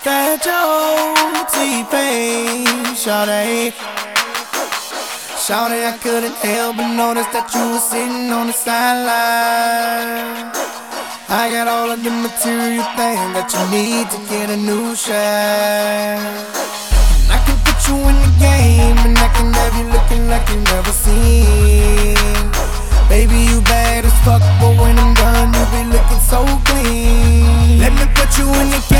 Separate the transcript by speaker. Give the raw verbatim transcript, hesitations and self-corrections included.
Speaker 1: that your T-Pain, shawty. Shawty, I couldn't help but notice that you were sitting on the sideline. I got all of the material things that you need to get a new shot. And I can put you in the game, and I can have you looking like you never seen. Baby, you bad as fuck, but when I'm done, you be looking so clean. Let me put you in the game.